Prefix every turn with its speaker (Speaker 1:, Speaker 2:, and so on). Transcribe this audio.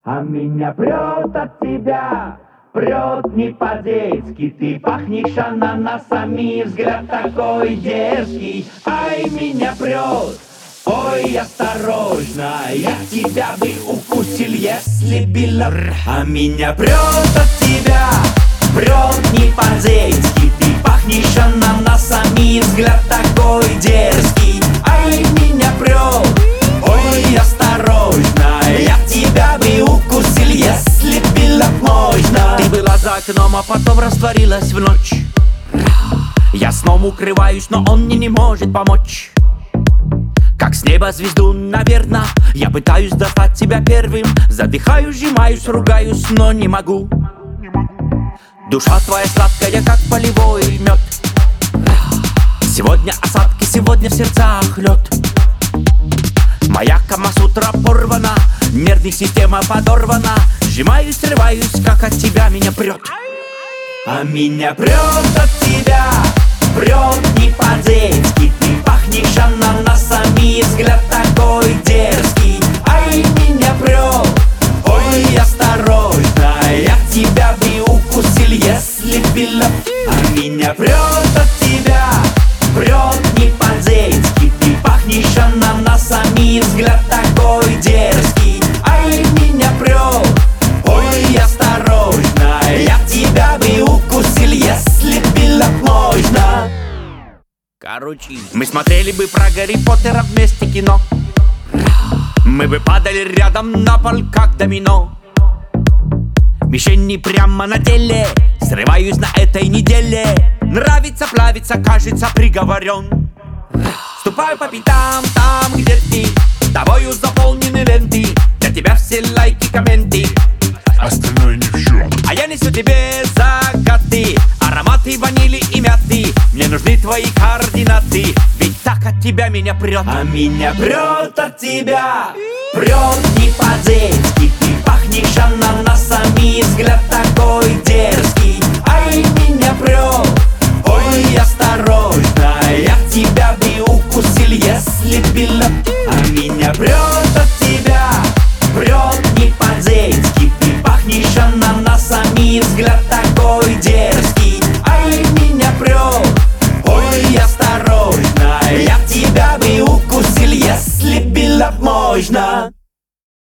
Speaker 1: А меня прет от тебя, прет не по-детски. Ты пахнешь ананасами, взгляд такой дерзкий. Ай, меня прет, ой, осторожно, я тебя бы укусил, если била. А меня прет от тебя, прет не по-детски. Ты пахнешь ананасами, взгляд такой дерзкий. Ай, меня прет, ой, осторожно, я тебя бы укусил, если было можно. Ты была за окном, а потом растворилась в ночь. Я сном укрываюсь, но он мне не может помочь. Как с неба звезду, наверно, я пытаюсь достать тебя первым. Задыхаюсь, сжимаюсь, ругаюсь, но не могу. Душа твоя сладкая, как полевой мед. Сегодня осадки, сегодня в сердцах лед. Моя камасутра порвана, нервная система подорвана. Сжимаюсь, срываюсь, как от тебя меня прет. А меня прет от тебя, прет не по-детски. Ты пахнешь ананасами, взгляд такой дерзкий. Ай, меня прет, ой, осторожно, я тебя бы укусил, если было. А меня прет от тебя, прет не по-детски. Ты пахнешь ананасами, взгляд такой дерзкий. Ай, меня прет, ой, осторожно, я тебя бы укусил, если было можно. Короче, мы смотрели бы про Гарри Поттера вместе кино. Мы бы падали рядом на пол, как домино. Мишени прямо на теле, срываюсь на этой неделе. Нравится, плавится, кажется, приговорен. Ступаю по пятам там, где ты, тобою заполнены ленты. Для тебя все лайки, комменты,
Speaker 2: остальное ни в счет.
Speaker 1: а я несу тебе загады, ароматы ванили и мяты. Мне нужны твои координаты, ведь так от тебя меня прет. А меня прет от тебя, прет не по-детски. Ты пахнешь ананасами, взгляд такой дерзкий. Ай, меня прет,